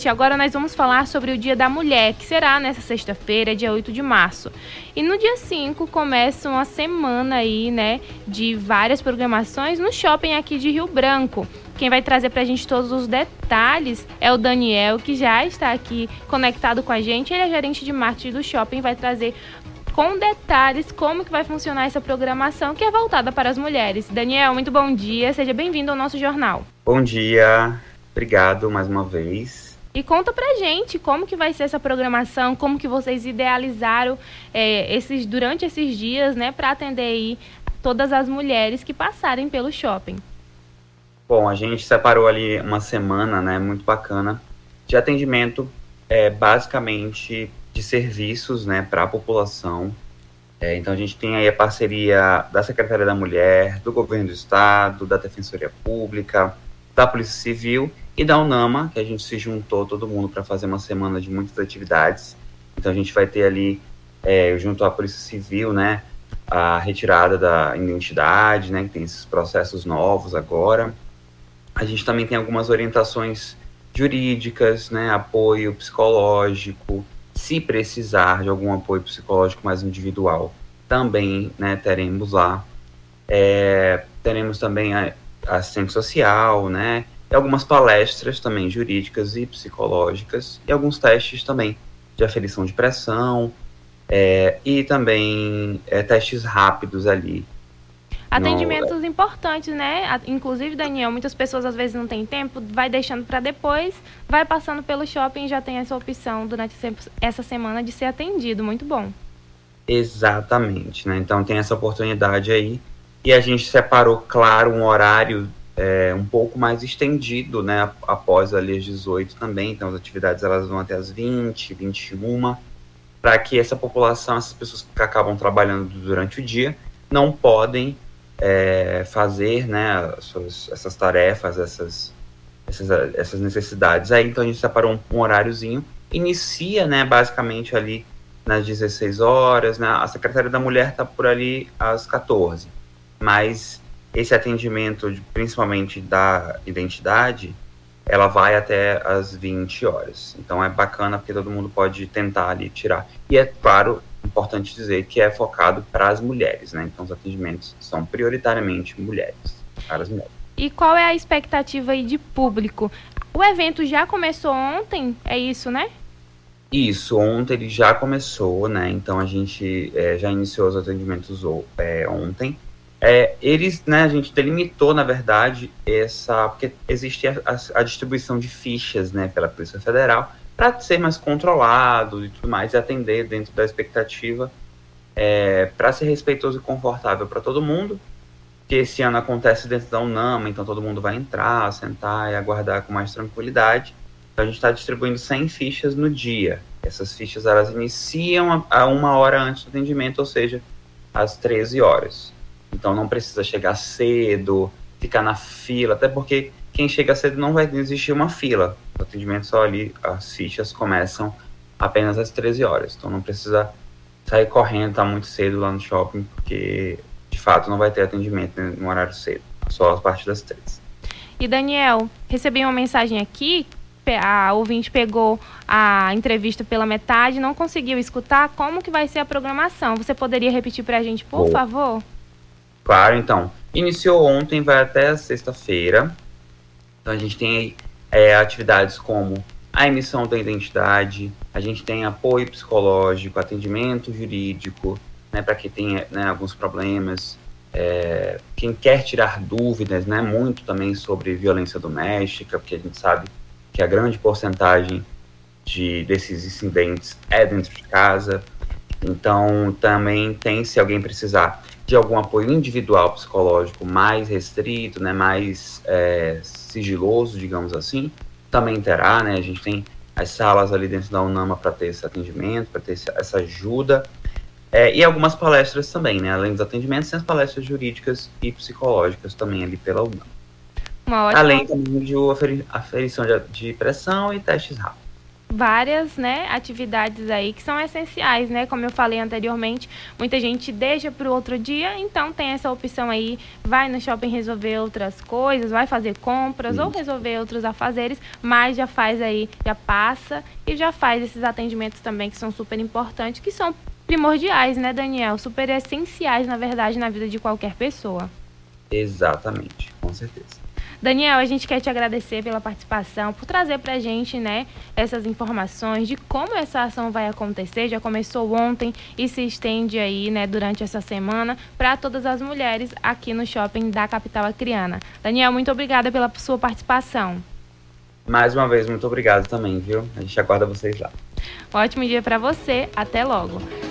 Agora nós vamos falar sobre o Dia da Mulher, que será nessa sexta-feira, dia 8 de março. E no dia 5 começa uma semana aí, né, de várias programações no shopping aqui de Rio Branco. Quem vai trazer pra gente todos os detalhes é o Daniel, que já está aqui conectado com a gente. Ele é gerente de marketing do shopping, vai trazer com detalhes como que vai funcionar essa programação que é voltada para as mulheres. Daniel, muito bom dia, seja bem-vindo ao nosso jornal. Bom dia, obrigado mais uma vez. E conta pra gente como que vai ser essa programação, como que vocês idealizaram durante esses dias, né, para atender aí todas as mulheres que passarem pelo shopping. Bom, a gente separou ali uma semana, né, muito bacana, de atendimento, basicamente de serviços, né, para a população. Então a gente tem aí a parceria da Secretaria da Mulher, do Governo do Estado, da Defensoria Pública, da Polícia Civil e da UNAMA, que a gente se juntou todo mundo para fazer uma semana de muitas atividades. Então a gente vai ter ali, junto à Polícia Civil, né, a retirada da identidade, né, que tem esses processos novos agora. A gente também tem algumas orientações jurídicas, né, apoio psicológico, se precisar de algum apoio psicológico mais individual, também, né, teremos lá. Teremos também a assistente social, né, e algumas palestras também jurídicas e psicológicas, e alguns testes também de aferição de pressão, e também testes rápidos ali. Atendimentos importantes, né? Inclusive, Daniel, muitas pessoas às vezes não têm tempo, vai deixando para depois, vai passando pelo shopping e já tem essa opção durante essa semana de ser atendido. Muito bom. Exatamente, né? Então tem essa oportunidade aí. E a gente separou, claro, um horário um pouco mais estendido, né? Após ali as 18 também. Então as atividades elas vão até as 20, 21, para que essa população, essas pessoas que acabam trabalhando durante o dia, não podem fazer, né, essas tarefas, essas necessidades. Aí, então, a gente separou um horáriozinho. Inicia, né, basicamente ali nas 16 horas. Né, a Secretaria da Mulher está por ali às 14. Mas esse atendimento, principalmente da identidade, ela vai até às 20 horas. Então, é bacana porque todo mundo pode tentar ali tirar. E é claro, importante dizer que é focado para as mulheres, né? Então, os atendimentos são prioritariamente para as mulheres. E qual é a expectativa aí de público? O evento já começou ontem, é isso, né? Isso, ontem ele já começou, né? Então, a gente já iniciou os atendimentos ontem. A gente delimitou, na verdade, porque existe a distribuição de fichas, né, pela Polícia Federal, para ser mais controlado e tudo mais, e atender dentro da expectativa, para ser respeitoso e confortável para todo mundo, que esse ano acontece dentro da UNAMA, então todo mundo vai entrar, sentar e aguardar com mais tranquilidade. Então a gente está distribuindo 100 fichas no dia. Essas fichas elas iniciam a 1 hora antes do atendimento, ou seja, às 13 horas. Então não precisa chegar cedo, ficar na fila, até porque quem chega cedo não vai existir uma fila. O atendimento só ali, as fichas começam apenas às 13 horas. Então não precisa sair correndo, tá muito cedo lá no shopping, porque de fato não vai ter atendimento no horário cedo, só a partir das 13. E Daniel, recebi uma mensagem aqui, a ouvinte pegou a entrevista pela metade, não conseguiu escutar. Como que vai ser a programação? Você poderia repetir pra gente, por favor? Claro, então. Iniciou ontem, vai até sexta-feira. Então a gente tem atividades como a emissão da identidade, a gente tem apoio psicológico, atendimento jurídico, né, para quem tem, né, alguns problemas, quem quer tirar dúvidas, né, muito também sobre violência doméstica, porque a gente sabe que a grande porcentagem desses incidentes é dentro de casa. Então também tem, se alguém precisar de algum apoio individual psicológico mais restrito, né, mais sigiloso, digamos assim, também terá, né? A gente tem as salas ali dentro da UNAMA para ter esse atendimento, para ter essa ajuda, e algumas palestras também, né? Além dos atendimentos, tem as palestras jurídicas e psicológicas também ali pela UNAMA. Além também de aferição de pressão e testes rápidos. várias, né, atividades aí que são essenciais, né? Como eu falei anteriormente, muita gente deixa para o outro dia, então tem essa opção aí, vai no shopping resolver outras coisas, vai fazer compras ou resolver outros afazeres, mas já faz aí, já passa e já faz esses atendimentos também que são super importantes, que são primordiais, né, Daniel? Super essenciais, na verdade, na vida de qualquer pessoa. Exatamente, com certeza. Daniel, a gente quer te agradecer pela participação, por trazer pra gente, né, essas informações de como essa ação vai acontecer. Já começou ontem e se estende aí, né, durante essa semana para todas as mulheres aqui no shopping da capital acreana. Daniel, muito obrigada pela sua participação. Mais uma vez, muito obrigado também, viu? A gente aguarda vocês lá. Ótimo dia para você. Até logo.